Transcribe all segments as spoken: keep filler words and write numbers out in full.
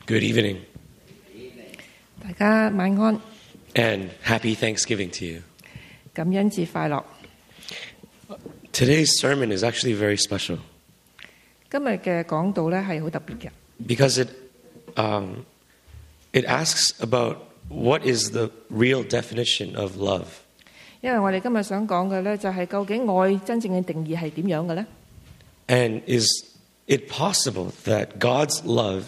Good evening. 大家晚安， And happy Thanksgiving to you. 感恩節快樂。 Today's sermon is actually very special 今日嘅講道咧係好特別嘅， because it um, it asks about what is the real definition of love. 因為我哋今日想講嘅咧就係究竟愛真正嘅定義係點樣嘅咧？ And is it possible that God's love,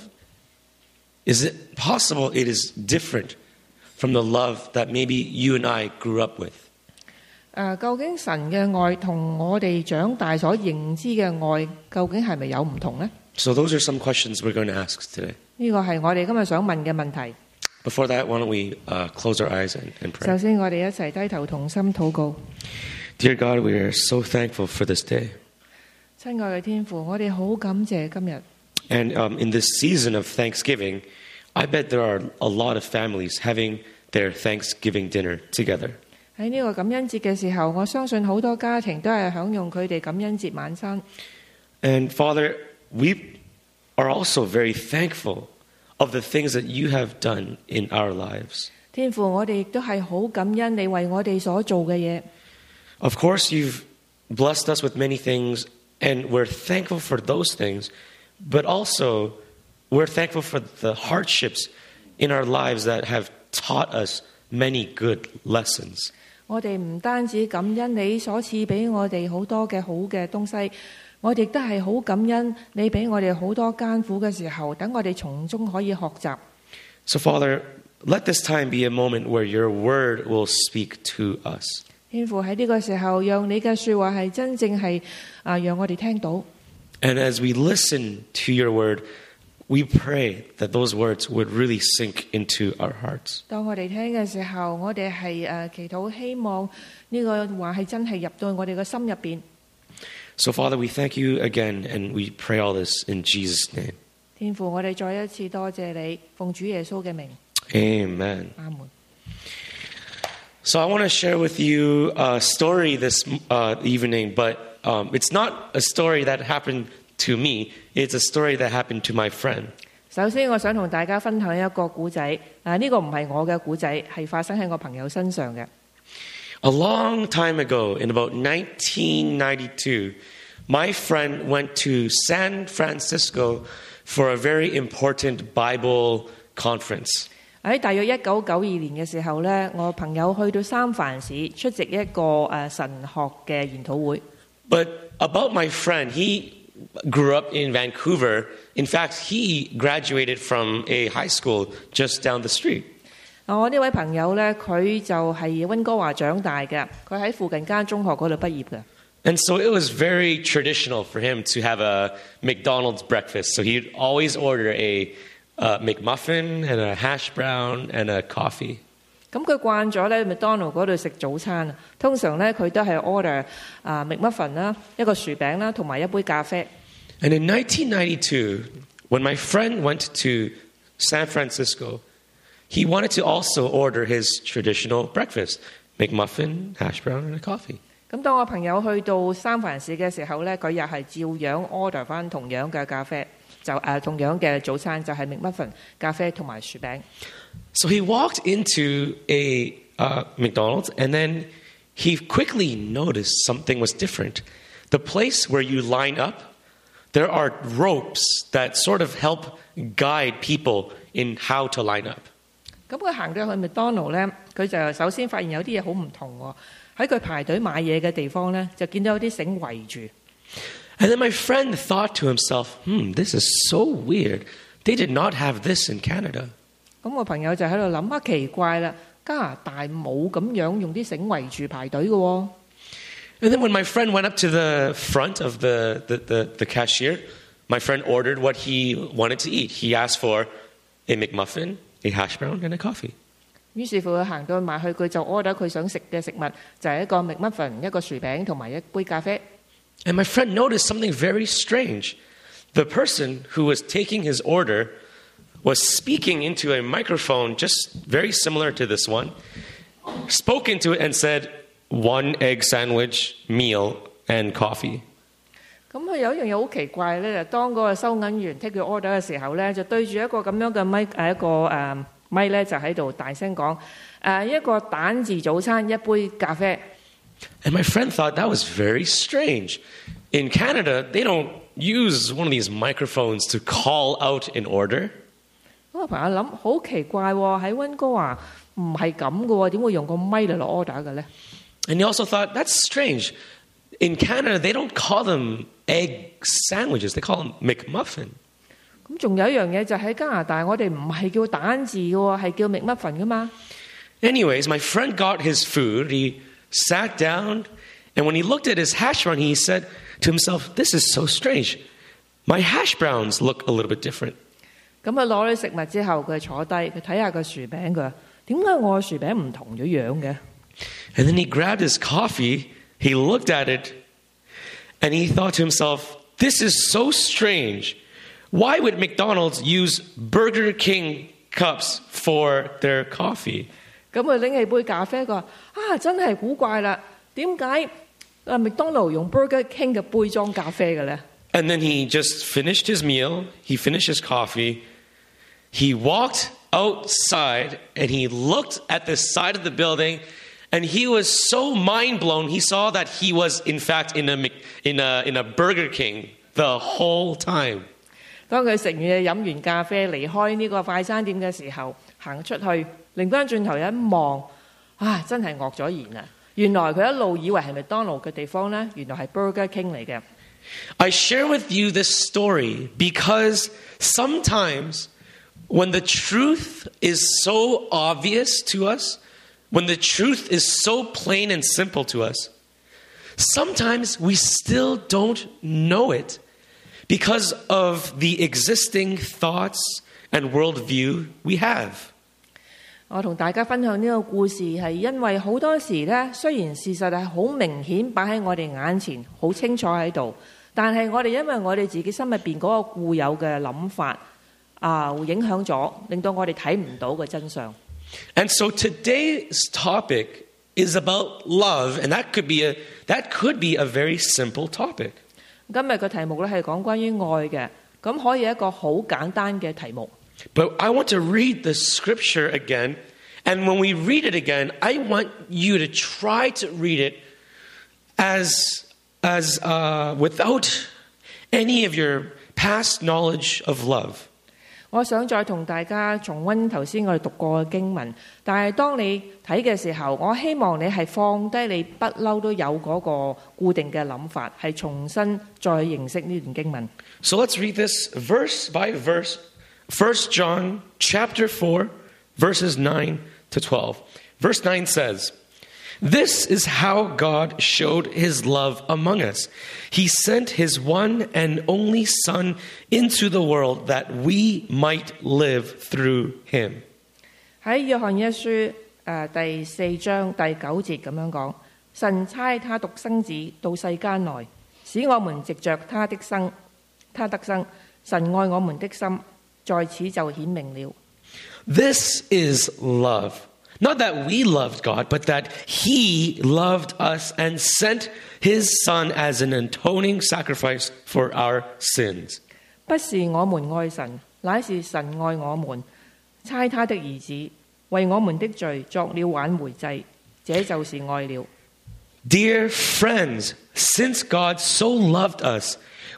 is it possible it is different from the love that maybe you and I grew up with? 誒，究竟神嘅愛同我哋長大所認知嘅愛，究竟係咪有唔同呢？ So those are some questions we're going to ask today. 呢個係我哋今日想問嘅問題。 Before that, why don't we uh, close our eyes and, and 首 pray? 先，我哋一齊低頭同心禱告。 Dear God, we are so thankful for this day. 親愛嘅天父，我哋好感謝今日。 And um, in this season of Thanksgiving, I bet there are a lot of families having their Thanksgiving dinner together. 喺呢個感恩節嘅時候，我相信好多家庭都係享用佢哋感恩節晚餐。 And Father, we are also very thankful of the things that you have done in our lives. 天父，我哋亦都係好感恩你為我哋所做嘅嘢。 Of course, you've blessed us with many things, and we're thankful for those things, but also we're thankful for the hardships in our lives that have taught us many good lessons. 我哋唔單止感恩你所賜俾我哋好多嘅好嘅東西，我哋亦都係好感恩你俾我哋好多艱苦嘅時候，等我哋從中可以學習。 So, Father, let this time be a moment where your word will speak to us. 天父喺呢個時候，讓你嘅說話係真正係啊，讓我哋聽到。 And as we listen to your word, we pray that those words would really sink into our hearts. 當我哋聽嘅時候，我哋係誒祈禱，希望呢個話係真係入到我哋嘅心入邊。 So, Father, we thank you again, and we pray all this in Jesus' name. 天父，我哋再一次多謝你，奉主耶穌嘅名， Amen. 阿門。 So I want to share with you a story this uh, evening, but um, it's not a story that happened to me. It's a story that happened to my friend. 首先，我想同大家分享一個故仔。啊，呢個唔係我嘅故仔，係發生喺我朋友身上嘅。 A long time ago, in about nineteen ninety-two, my friend went to San Francisco for a very important Bible conference. 喺大約一九九二年嘅時候呢，我朋友去到三藩市出席一個誒神學嘅研討會。 But about my friend, he grew up in Vancouver. In fact, he graduated from a high school just down the street. 我呢位朋友呢，佢就係溫哥華長大嘅，佢喺附近間中學嗰度畢業嘅。 And so it was very traditional for him to have a McDonald's breakfast. So he'd always order a uh, McMuffin and a hash brown and a coffee. 咁佢慣咗咧麥當勞嗰度食早餐啊，通常咧佢都係 order 啊麥麥粉啦，一個薯餅啦，同埋一杯咖啡。 And in nineteen ninety-two, when my friend went to San Francisco, he wanted to also order his traditional breakfast, McMuffin, hash brown, and a coffee. 咁當我朋友去到三藩市嘅時候咧，佢又係照樣 order 翻同樣嘅咖啡，就誒、呃、同樣嘅早餐，就係麥麥粉、咖啡同埋薯餅。 So he walked into a uh, McDonald's, and then he quickly noticed something was different. The place where you line up, there are ropes that sort of help guide people in how to line up. 咁佢行到去麥當勞咧，佢就首先發現有啲嘢好唔同喎。喺佢排隊買嘢嘅地方咧，就見到有啲繩圍住。 And then my friend thought to himself, hmm, this is so weird. They did not have this in Canada. 咁我朋友就喺度諗啊，奇怪啦，加拿大冇咁樣用啲繩圍住排隊嘅喎。 And then when my friend went up to the front of the, the, the, the cashier, my friend ordered what he wanted to eat. He asked for a McMuffin, a hash brown, and a coffee. 於是乎佢行到埋去，佢就 order 佢想食嘅食物，就係一個麥麥粉、一個薯餅同埋一杯咖啡。 And my friend noticed something very strange. The person who was taking his order was speaking into a microphone just very similar to this one, spoke into it and said, one egg sandwich, meal, and coffee. 咁佢有一樣嘢好奇怪咧，就當嗰個收銀員 take 佢 order 嘅時候咧，就對住一個咁樣嘅咪誒一個誒咪咧，就喺度大聲講誒一個蛋治早餐，一杯咖啡。 And my friend thought that was very strange. In Canada, they don't use one of these microphones to call out an order. 咁我朋友諗好奇怪喎，喺溫哥華唔係咁嘅喎，點會用個咪嚟落 order 嘅咧？ And he also thought, that's strange. In Canada, they don't call them egg sandwiches. They call them McMuffin. 咁仲有一樣嘢就喺加拿大，我哋唔係叫蛋治嘅喎，係叫 McMuffin 噶嘛。 Anyways, my friend got his food. He sat down, and when he looked at his hash brown, he said to himself, this is so strange. My hash browns look a little bit different. 咁佢攞咗食物之後，佢坐低，佢睇下個薯餅，佢話點解我嘅薯餅唔同咗樣嘅？ And then he grabbed his coffee, he looked at it, and he thought to himself, this is so strange. Why would McDonald's use Burger King cups for their coffee? 咁佢拎起杯咖啡，佢話啊，真係古怪啦，點解啊麥當勞用 Burger King 嘅杯裝咖啡嘅咧？ And then he just finished his meal, he finished his coffee, he walked outside, and he looked at the side of the building, and he was so mind blown. He saw that he was in fact in a in a in a Burger King the whole time. 當佢食完嘢、飲完咖啡，離開呢個快餐店嘅時候，行出去，擰翻轉頭一望，啊，真係愕咗然啊！原來佢一路以為係麥當勞嘅地方咧，原來係 Burger King 嚟嘅。 I share with you this story because sometimes when the truth is so obvious to us, when the truth is so plain and simple to us, sometimes we still don't know it because of the existing thoughts and worldview we have. 我同大家分享呢個故事係因為好多時咧，雖然事實係好明顯擺喺我哋眼前，好清楚喺度，但係我哋因為我哋自己心入邊嗰個固有嘅諗法啊，會影響咗，令到我哋睇唔到嘅真相。 And so today's topic is about love, and that could be a that could be a very simple topic. 今日嘅題目咧係講關於愛嘅，咁可以一個好簡單嘅題目。 But I want to read the scripture again, and when we read it again, I want you to try to read it as as uh, without any of your past knowledge of love. 我想再同大家重溫頭先我哋讀過嘅經文，但係當你睇嘅時候，我希望你係放低你不嬲都有嗰個固定嘅諗法，係重新再認識呢段經文。 So let's read this verse by verse. First John chapter four, verses nine to twelve. Verse nine says, "This is how God showed his love among us. He sent his one and only Son into the world that we might live through him." 喺約翰一書誒第四章第九節咁樣講，神差他獨生子到世間來，使我們藉着他的生，他得生。神愛我們的心，在此就顯明了。This is love. Not that we loved God, but that he loved us and sent his Son as an atoning sacrifice for our sins. 不是我們愛神，乃是神愛我們，差他的兒子為我們的罪作了挽回祭，這就是愛了。Dear friends, since God so loved us,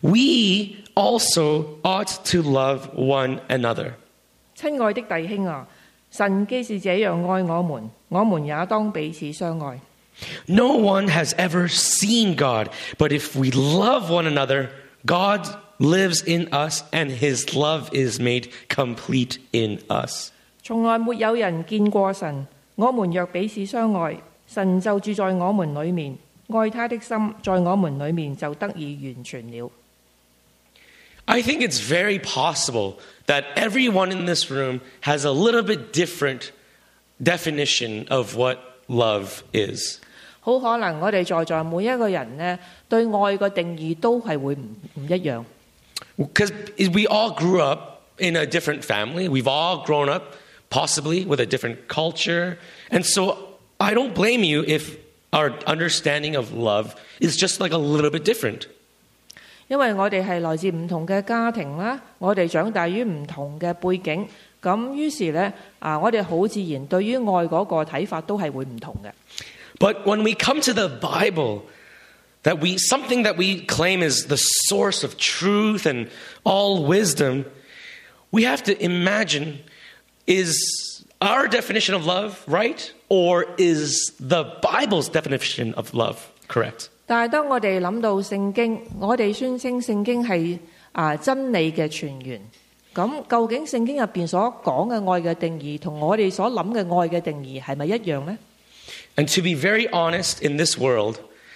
we also ought to love one another. 親愛的弟兄啊，神既是這樣愛我們，我們也當彼此相愛。No one has ever seen God, but if we love one another, God lives in us, and his love is made complete in us. 從來沒有人見過神，我們若彼此相愛，神就住在我們裏面，愛他的心在我們裏面就得以完全了。I think it's very possible that everyone in this room has a little bit different definition of what love is. 好可能我哋在座每一個人呢，對愛嘅定義都係會唔唔一樣。Because we all grew up in a different family. We've all grown up possibly with a different culture. And so I don't blame you if our understanding of love is just like a little bit different. 因為我哋係來自唔同嘅家庭啦，我哋長大於唔同嘅背景，咁於是咧啊，我哋好自然對於愛嗰個睇法都係會唔同嘅。 But when we come to the Bible, that we something that we claim is the source of truth and all wisdom, we have to imagine, is our definition of love right, or is the Bible's definition of love correct? 但係當我哋諗到聖經，我哋宣稱聖經係啊真理嘅泉源。咁究竟聖經入邊所講嘅愛嘅定義，同我哋所諗嘅愛嘅定義係咪一樣呢？ And to be very honest, in this world,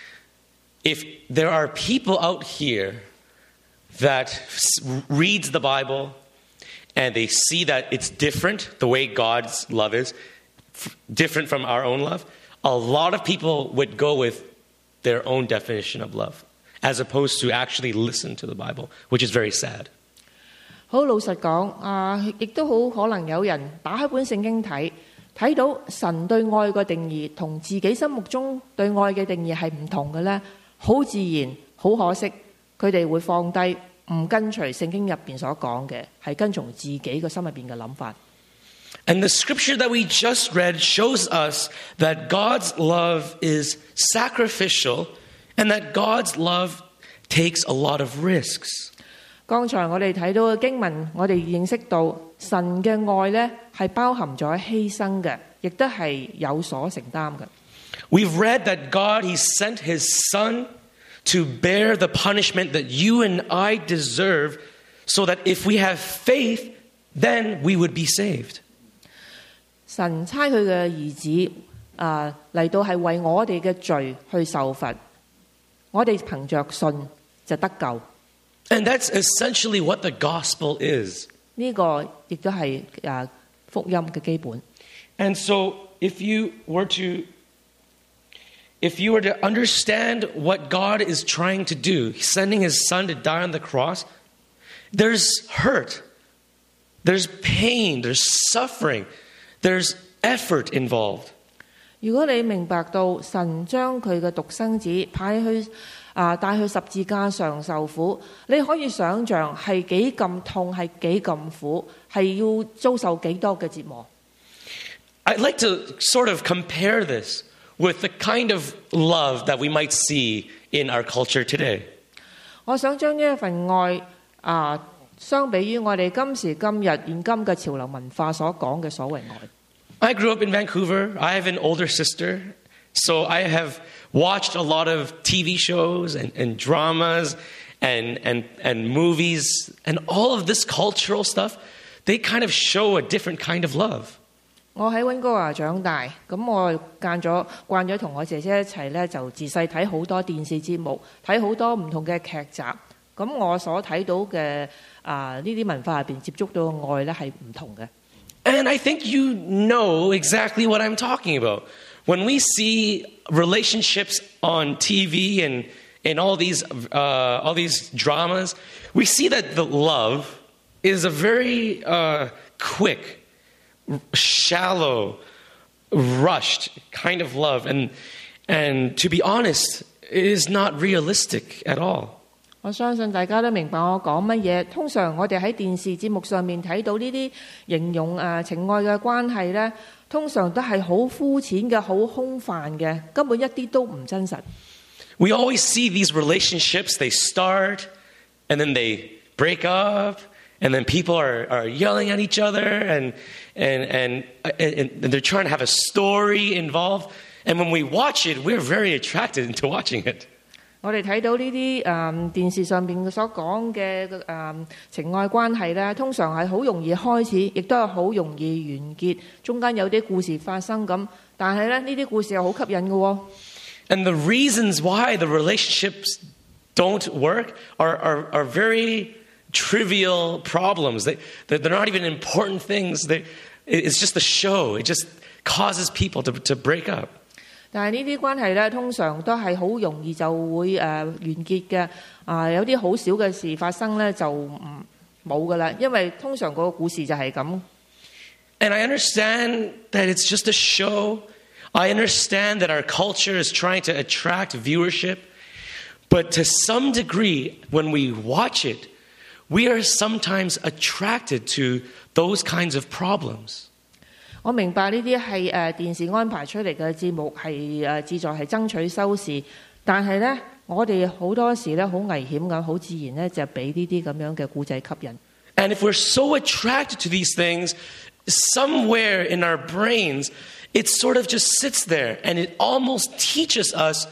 if there are people out here that reads the Bible and they see that it's different, the way God's love is, different from our own love, a lot of people would go with their own definition of love, as opposed to actually listen to the Bible, which is very sad. 好老實講，啊，亦都好可能有人打開本聖經睇，睇到神對愛嘅定義同自己心目中對愛嘅定義係唔同嘅呢，好自然，好可惜，佢哋會放低，唔跟隨聖經入邊所講嘅，係跟從自己個心入邊嘅諗法。 And the scripture that we just read shows us that God's love is sacrificial and that God's love takes a lot of risks. 剛才我哋睇到嘅經文，我哋認識到神嘅愛呢係包含咗犧牲嘅，亦都係有所承擔嘅。 We've read that God, He sent His Son to bear the punishment that you and I deserve, so that if we have faith, then we would be saved. 神差佢嘅兒子啊嚟到係為我哋嘅罪去受罰，我哋憑着信就得救。 And that's essentially what the gospel is. 呢個亦都係啊福音嘅基本。 And so if you were to if you were to understand what God is trying to do, sending His Son to die on the cross, there's hurt, there's pain, there's suffering, there's effort involved. 如果你明白到神將佢嘅獨生子派去啊帶去十字架上受苦，你可以想象係幾咁痛，係幾咁苦，係要遭受幾多嘅折磨。 I'd like to sort of compare this with the kind of love that we might see in our culture today. 我想將呢一份愛啊相比於我哋今時今日現今嘅潮流文化所講嘅所謂愛。 I grew up in Vancouver. I have an older sister, so I have watched a lot of T V shows and, and dramas and, and, and movies, and all of this cultural stuff, they kind of show a different kind of love. 我喺溫哥華長大，咁我慣咗慣咗同我姐姐一齊咧，就自細睇好多電視節目，睇好多唔同嘅劇集。咁我所睇到嘅啊呢啲文化入邊接觸到嘅愛咧係唔同嘅。 And I think you know exactly what I'm talking about. When we see relationships on T V and, and all these uh, all these dramas, we see that the love is a very uh, quick, shallow, rushed kind of love. And, and to be honest, it is not realistic at all. 我相信大家都明白我講乜嘢。通常我哋喺電視節目上面睇到呢啲形容啊情愛嘅關係呢，通常都係好膚淺嘅、好空泛嘅，根本一啲都唔真實。 We always see these relationships, they start, and then they break up, and then people are, are yelling at each other, and, and, and, and they're trying to have a story involved. And when we watch it, we're very attracted into watching it. 我哋睇到呢啲誒電視上邊所講嘅誒情愛關係咧，通常係好容易開始，亦都係好容易完結，中間有啲故事發生咁。但係咧呢啲故事係好吸引嘅喎。 And the reasons why the relationships don't work are, are, are very trivial problems. They, they're not even important things. They, it's just a show. It just causes people to, to break up. 但係呢啲關係咧，通常都係好容易就會誒、呃、完結嘅。啊、呃，有啲好少嘅事發生咧，就唔冇噶啦，因為通常嗰個故事就係咁。 And I understand that it's just a show. I understand that our culture is trying to attract viewership. But to some degree, when we watch it, we are sometimes attracted to those kinds of problems. 我明白呢啲係誒電視安排出嚟嘅節目係誒旨在係爭取收視，但係呢，我哋好多時咧好危險咁，好自然咧就俾呢啲咁樣嘅故仔吸引。 And if we're so attracted to these things, somewhere in our brains, it sort of just sits there and it almost teaches us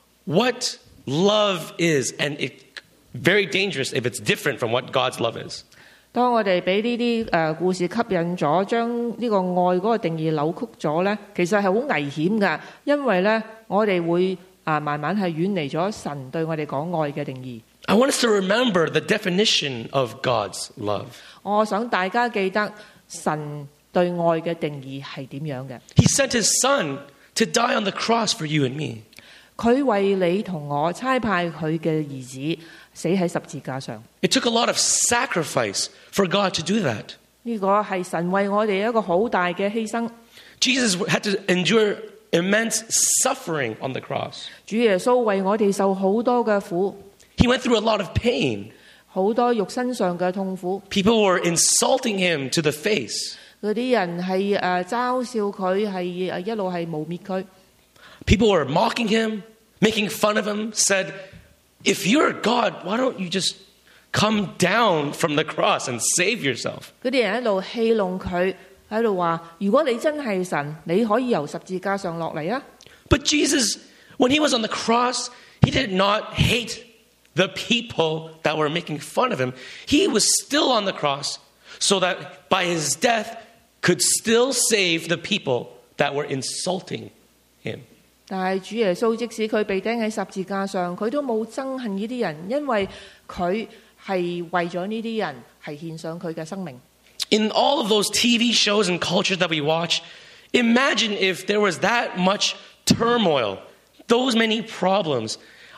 what love is, and it's very dangerous if it's different from what God's love is. 當我哋俾呢啲誒故事吸引咗，將呢個愛嗰個定義扭曲咗咧，其實係好危險㗎，因為咧我哋會啊慢慢係遠離咗神對我哋講愛嘅定義。 I want us to remember the definition of God's love. 我想大家記得神對愛嘅定義係點樣嘅。 He sent his son to die on the cross for you and me. 佢為你同我差派佢嘅兒子死喺十字架上。 It took a lot of sacrifice for God to do that. 呢個係神為我哋一個好大嘅犧牲。 Jesus had to endure immense suffering on the cross. 主耶穌為我哋受好多嘅苦。 He went through a lot of pain. 好多肉身上嘅痛苦。 People were insulting him to the face. 嗰啲人係誒嘲笑佢，係誒一路係誣蔑佢。 People were mocking him, making fun of him, said, if you're God, why don't you just come down from the cross and save yourself? 嗰啲人喺度戲弄佢，喺度話：如果你真係神，你可以由十字架上落嚟啊！ But Jesus, when he was on the cross, he did not hate the people that were making fun of him. He was still on the cross so that by his death could still save the people that were insulting him. 但係主耶穌即使佢被釘喺十字架上，佢都冇憎恨呢啲人，因為佢係為咗呢啲人係獻上佢嘅生命。 In all of those T V shows and culture that we watch, imagine if there was that much turmoil, those many problems.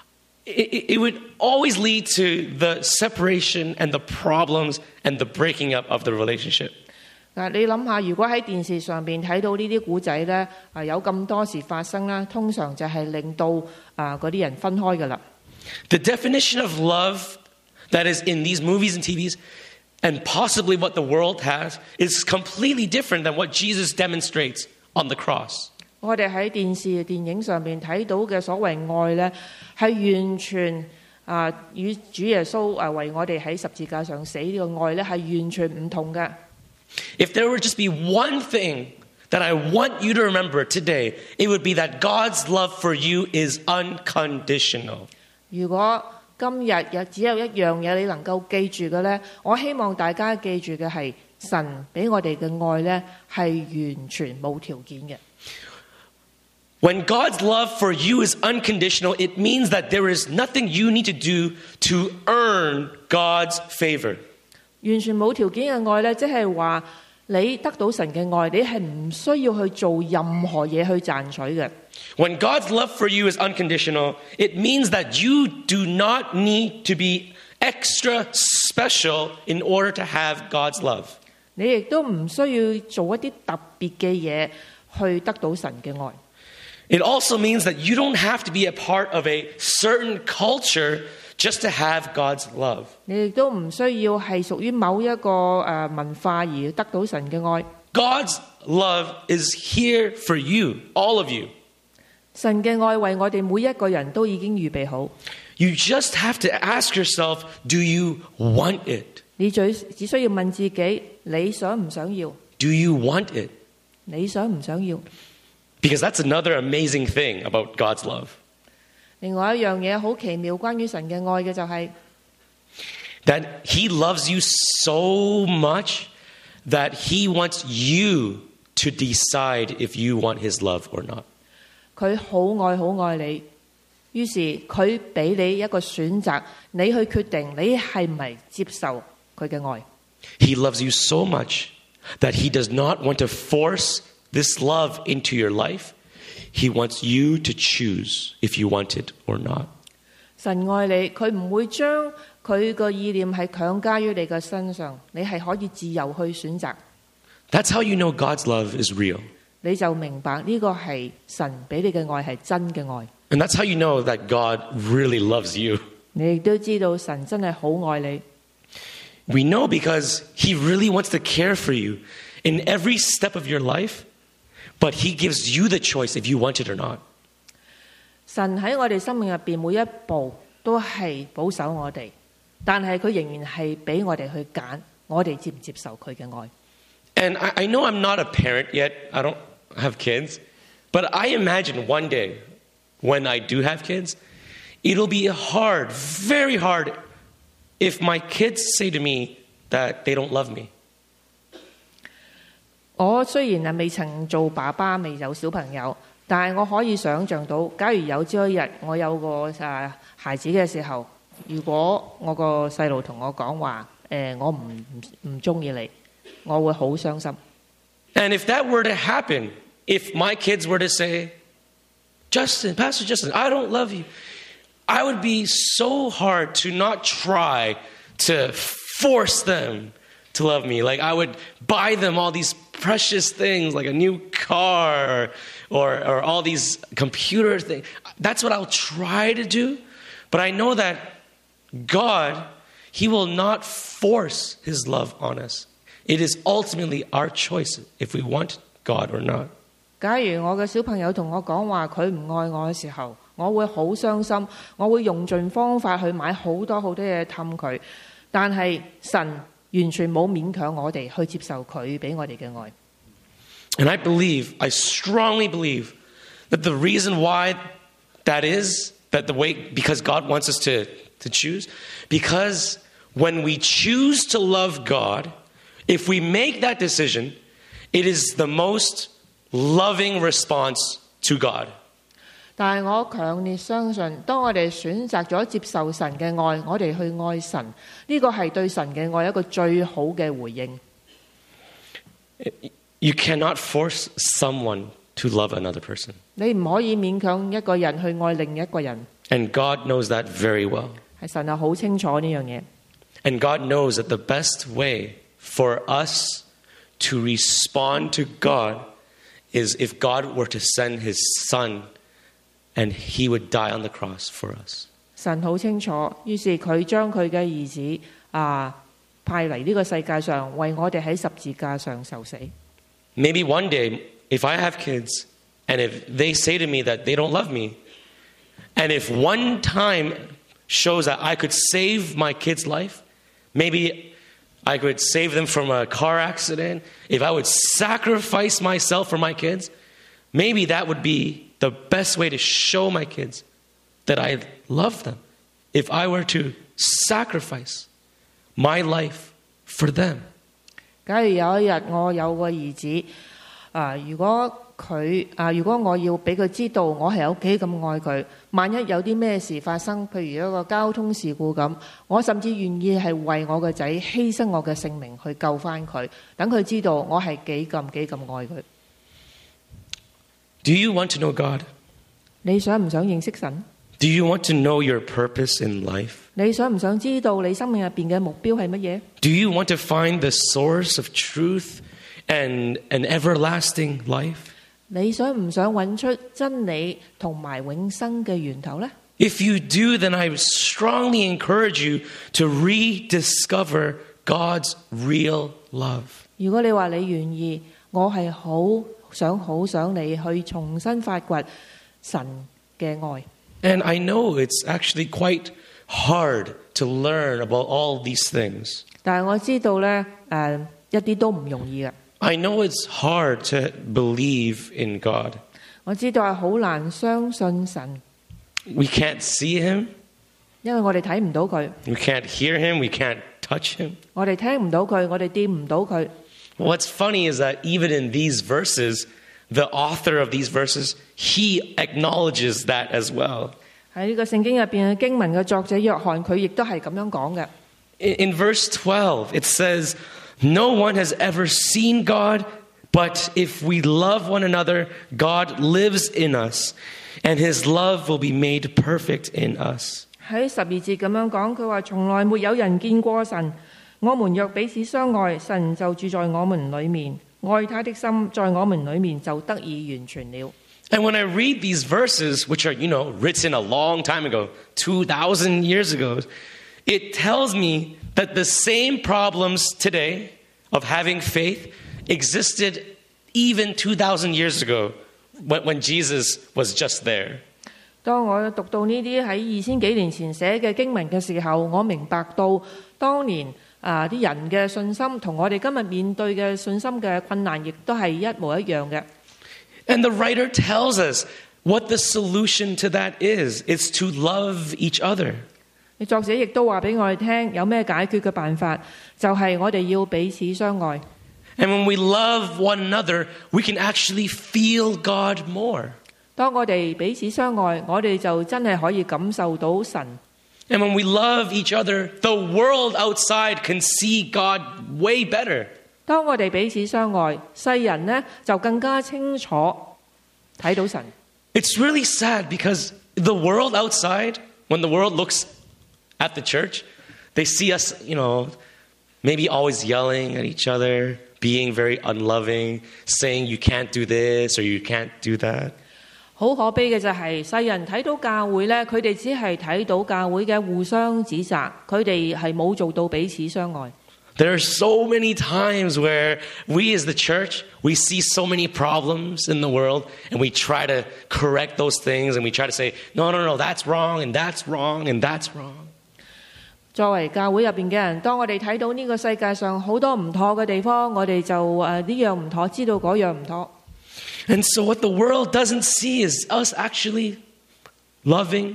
It, it would always lead to the separation and the problems and the breaking up of the relationship. 嗱，你諗下，如果喺電視上邊睇到呢啲古仔咧，啊有咁多事發生啦，通常就係令到啊嗰啲人分開噶啦。 The definition of love that is in these movies and T Vs, and possibly what the world has, is completely different than what Jesus demonstrates on the cross. 我哋喺電視電影上邊睇到嘅所謂愛咧，係完全啊與主耶穌啊為我哋喺十字架上死呢個愛咧係完全唔同嘅。 If there would just be one thing that I want you to remember today, it would be that God's love for you is unconditional. 如果今日有只有一樣嘢你能夠記住嘅咧，我希望大家記住嘅係神俾我哋嘅愛咧係完全冇條件嘅。 When God's love for you is unconditional, it means that there is nothing you need to do to earn God's favor. 完全冇條件嘅愛咧，即係話你得到神嘅愛，你係唔需要去做任何嘢去賺取嘅。 When God's love for you is unconditional, it means that you do not need to be extra special in order to have God's love. 你亦都唔需要做一啲特別嘅嘢去得到神嘅愛。 It also means that you don't have to be a part of a certain culture just to have God's love. 你亦都唔需要係屬於某一個誒文化而得到神嘅愛。 God's love is here for you, all of you. 神嘅愛為我哋每一個人都已經預備好。 You just have to ask yourself, do you want it? 你最只需要問自己，你想唔想要？ Do you want it? 你想唔想要？ Because that's another amazing thing about God's love. 另外一樣嘢好奇妙關於神嘅愛嘅就係、是、 that He loves you so much that He wants you to decide if you want His love or not. 佢好愛好愛你，於是佢俾你一個選擇，你去決定你係唔係接受佢嘅愛。 He loves you so much that He does not want to force this love into your life. He wants you to choose if you want it or not. 神愛你，佢唔會將佢個意念係強加於你嘅身上，你係可以自由去選擇。 That's how you know God's love is real. 你就明白呢個係神俾你嘅愛係真嘅愛。 And that's how you know that God really loves you. 你亦都知道神真係好愛你。 We know because He really wants to care for you in every step of your life, but He gives you the choice if you want it or not. 神喺我哋生命入邊每一步都係保守我哋，但係佢仍然係俾我哋去揀，我哋接唔接受佢嘅愛。 And I, I know I'm not a parent yet. I don't have kids. But I imagine one day when I do have kids, it'll be hard, very hard, if my kids say to me that they don't love me. 我雖然係未曾做爸爸，未有小朋友，但係我可以想像到，假如有朝一日我有個誒孩子嘅時候，如果我個細路同我講話，誒我唔唔中意你，我會好傷心。 And if that were to happen, if my kids were to say, Justin, Pastor Justin, I don't love you, I would be so hard to not try to force them to love me. Like I would buy them all these precious things, like a new car or, or all these computer things. That's what I'll try to do. But I know that God, He will not force His love on us. It is ultimately our choice if we want God or not. 假如我嘅小朋友同我講話佢唔愛我嘅時候，我會好傷心，我會用盡方法去買好多好多嘢氹佢。但係神完全冇勉強我哋去接受佢俾我哋嘅愛。 And I believe, I strongly believe that the reason why that is, that the way, because God wants us to, to choose, because when we choose to love God, if we make that decision, it is the most loving response to God. 但係我強烈相信，當我哋選擇咗接受神嘅愛，我哋去愛神，呢個係對神嘅愛一個最好嘅回應。 You cannot force someone to love another person. 你唔可以勉強一個人去愛另一個人。 And God knows that very well. 係神係好清楚呢樣嘢。 And God knows that the best way for us to respond to God is if God were to send His Son and He would die on the cross for us. 神好清楚，於是佢將佢嘅兒子啊派嚟呢個世界上，為我哋喺十字架上受死。 Maybe one day, if I have kids, and if they say to me that they don't love me, and if one time shows that I could save my kid's life, maybe I could save them from a car accident, if I would sacrifice myself for my kids, maybe that would be the best way to show my kids that I love them. If I were to sacrifice my life for them. 假如有一日我有個兒子啊，如果佢啊，如果我要俾佢知道我係有幾咁愛佢，萬一有啲咩事發生，譬如一個交通事故咁，我甚至願意係為我個仔犧牲我嘅性命去救翻佢，等佢知道我係幾咁幾咁愛佢。 Do you want to know God? 你想唔想認識神？ Do you want to know your purpose in life? 你想唔想知道你生命入邊嘅目標係乜嘢？ Do you want to find the source of truth and an everlasting life? 你想唔想揾出真理同埋永生嘅源頭呢？ If you do, then I strongly encourage you to rediscover God's real love. 如果你話你願意，我係好想好想你去重新發掘神嘅愛。 And I know it's actually quite hard to learn about all these things. 但係我知道呢，誒一啲都唔容易嘅。 I know it's hard to believe in God. 我知道係好難相信神， We can't see Him. 因為我哋睇唔到佢， We can't hear Him. We can't touch Him. 我哋聽唔到佢，我哋掂唔到佢。 What's funny is that even in these verses, the author of these verses, he acknowledges that as well. 喺呢個聖經入邊嘅經文嘅作者約翰，佢亦都係咁樣講嘅。 In, in verse twelve, it says, "No one has ever seen God, but if we love one another, God lives in us, and His love will be made perfect in us." 喺十二節咁樣講，佢話從來沒有人見過神，我們若彼此相愛，神就住在我們裏面，愛他的心在我們裏面就得以完全了。 And when I read these verses, which are, you know, written a long time ago, two thousand years ago, it tells me that the same problems today of having faith existed even two thousand years ago when, when Jesus was just there. 當我讀到呢啲喺二千幾年前寫嘅經文嘅時候，我明白到當年啊啲人嘅信心同我哋今日面對嘅信心嘅困難，亦都係一模一樣嘅。 And the writer tells us what the solution to that is. It's to love each other. 作者亦都話俾我哋聽，有咩解決嘅辦法，就係我哋要彼此相愛。 And when we love one another, we can actually feel God more. 當我哋彼此相愛，我哋就真係可以感受到神。 And when we love each other, the world outside can see God way better. 當我哋彼此相愛，世人呢就更加清楚睇到神。 It's really sad because the world outside, when the world looks at the church, they see us, you know, maybe always yelling at each other, being very unloving, saying you can't do this or you can't do that. 好可悲嘅就係世人睇到教會呢，佢哋只係睇到教會嘅互相指責，佢哋係冇做到彼此相愛。 There are so many times where we as the church, we see so many problems in the world and we try to correct those things and we try to say, no, no, no, that's wrong and that's wrong and that's wrong. 作為教會入邊嘅人，當我哋睇到呢個世界上好多唔妥嘅地方，我哋就誒呢樣唔妥，知道嗰樣唔妥。 And so what the world doesn't see is us actually loving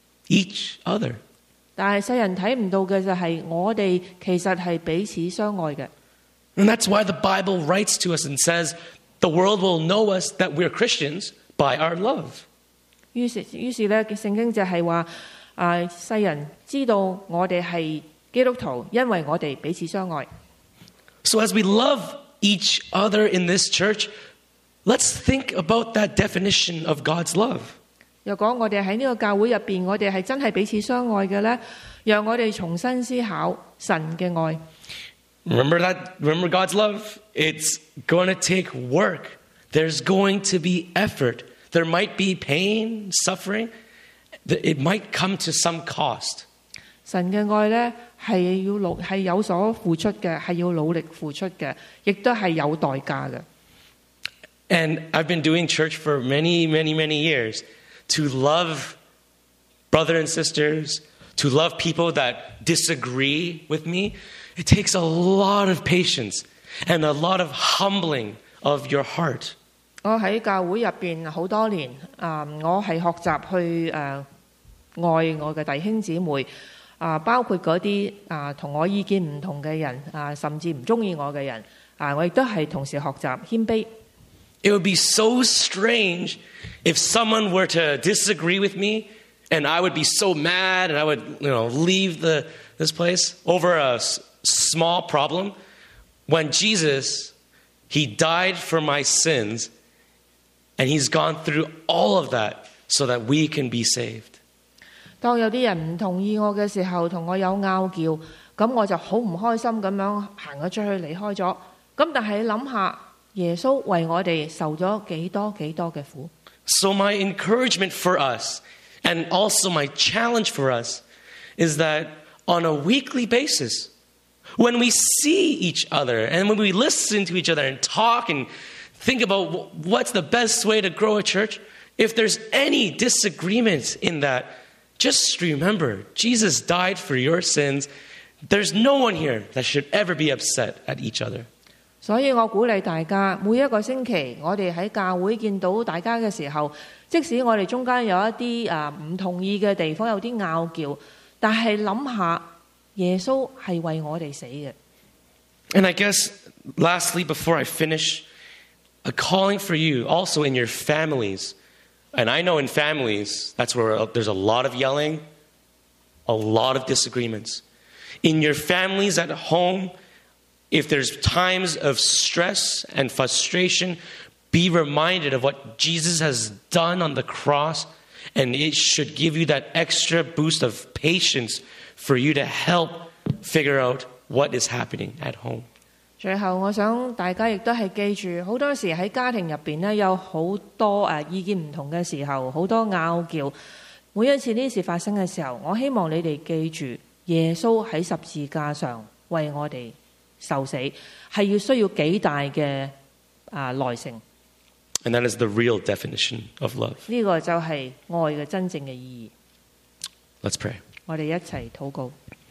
each other. 但係世人睇唔到嘅就係我哋其實係彼此相愛嘅。 And that's why the Bible writes to us and says, the world will know us that we're Christians by our love. 於是於是咧，聖經就係話啊，世人知道我哋係基督徒，因為我哋彼此相愛。 So as we love each other in this church, let's think about that definition of God's love. 若果我哋喺呢個教會入邊，我哋係真係彼此相愛嘅咧，讓我哋重新思考神嘅愛。 Remember that? Remember God's love? It's going to take work. There's going to be effort. There might be pain, suffering. It might come to some cost. 神嘅愛咧係要努係有所付出嘅，係要努力付出嘅，亦都係有代價嘅。 And I've been doing church for many, many, many years. To love brothers and sisters, to love people that disagree with me, it takes a lot of patience and a lot of humbling of your heart. 我喺教會入邊好多年，啊、呃，我係學習去誒、呃、愛我嘅弟兄姊妹，啊、呃，包括嗰啲啊同我意見唔同嘅人，啊、呃，甚至唔中意我嘅人，啊、呃，我亦都係同時學習謙卑。 It would be so strange if someone were to disagree with me and I would be so mad and I would, you know, leave the this place over a s- small problem when Jesus, he died for my sins and he's gone through all of that so that we can be saved. 當有啲人唔同意我嘅時候，同我有拗撬，咁我就好唔開心咁樣行咗出去離開咗。咁但係你諗下，耶穌為我哋受咗幾多幾多嘅苦。 So my encouragement for us, and also my challenge for us, is that on a weekly basis, when we see each other and when we listen to each other and talk and think about what's the best way to grow a church, if there's any disagreement in that, just remember, Jesus died for your sins. There's no one here that should ever be upset at each other. 所以我鼓勵大家，每一個星期我哋喺教會見到大家嘅時候，即使我哋中間有一啲啊唔同意嘅地方，有啲拗撬，但係諗下耶穌係為我哋死嘅。 And I guess, lastly, before I finish, a calling for you also in your families. And I know in families, that's where there's a lot of yelling, a lot of disagreements. In your families at home, if there's times of stress and frustration, be reminded of what Jesus has done on the cross, and it should give you that extra boost of patience for you to help figure out what is happening at home. 最後，我想大家亦都係記住，好多時喺家庭入邊呢，有好多誒意見唔同嘅時候，好多拗撬。每一次呢事發生嘅時候，我希望你哋記住，耶穌喺十字架上為我哋受死，係要需要幾大嘅啊耐性。 And that is the real definition of love. 呢個就係愛嘅真正嘅意義。 Let's pray. 我哋一齊禱告。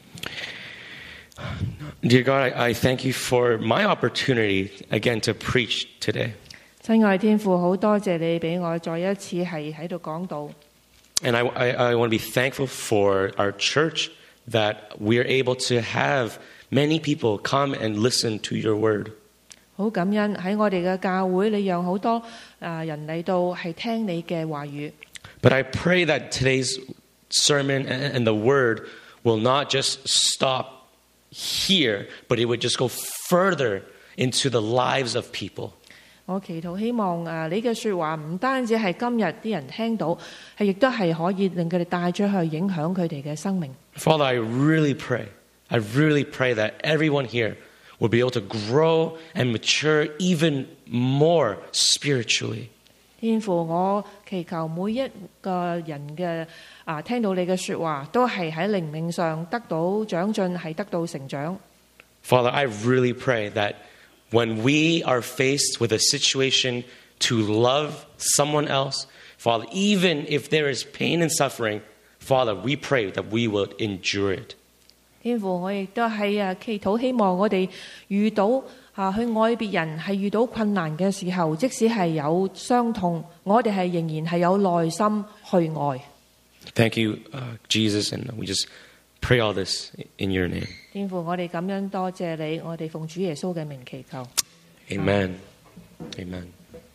Dear God, I, I thank you for my opportunity again to preach today. 親愛天父，好多謝你俾我再一次係喺度講道。 And I, I, I want to be thankful for our church that we are able to have many people come and listen to your word. 好感恩喺我哋嘅教會，你讓好多啊人嚟到係聽你嘅話語。 But I pray that today's sermon and, and the word will not just stop here, but it would just go further into the lives of people. 我祈禱希望啊，你嘅說話唔單止係今日啲人聽到，係亦都係可以令佢哋帶出去影響佢哋嘅生命。 Father, I really pray, I really pray that everyone here will be able to grow and mature even more spiritually. 天父，我祈求每一個人嘅啊，聽到你嘅說話，都係喺靈命上得到長進，係得到成長。 Father, I really pray that when we are faced with a situation to love someone else, Father, even if there is pain and suffering, Father, we pray that we will endure it. 天父，我亦都係啊祈禱，希望我哋遇到啊去愛別人，係遇到困難嘅時候，即使係有傷痛，我哋係仍然係有耐心去愛。 Thank you, uh, Jesus, and we just pray all this in your name. 天父，我哋感恩多謝你，我哋奉主耶穌嘅名祈求。 Amen. Amen.